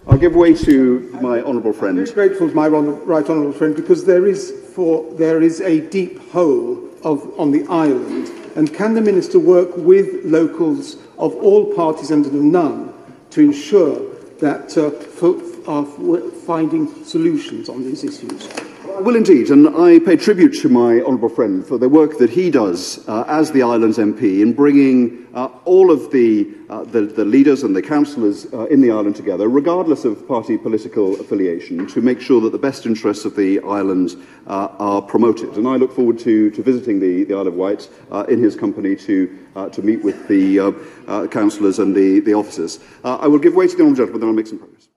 I'll give way to my honourable friend. I'm very grateful to my right honourable friend, because there is a deep hole on the island, and can the Minister work with locals of all parties and of none to ensure that are finding solutions on these issues? I will indeed, and I pay tribute to my honourable friend for the work that he does as the island's MP in bringing all of the leaders and the councillors in the island together, regardless of party political affiliation, to make sure that the best interests of the island are promoted. And I look forward to visiting the Isle of Wight in his company to meet with the councillors and the officers. I will give way to the honourable gentleman, then I'll make some progress.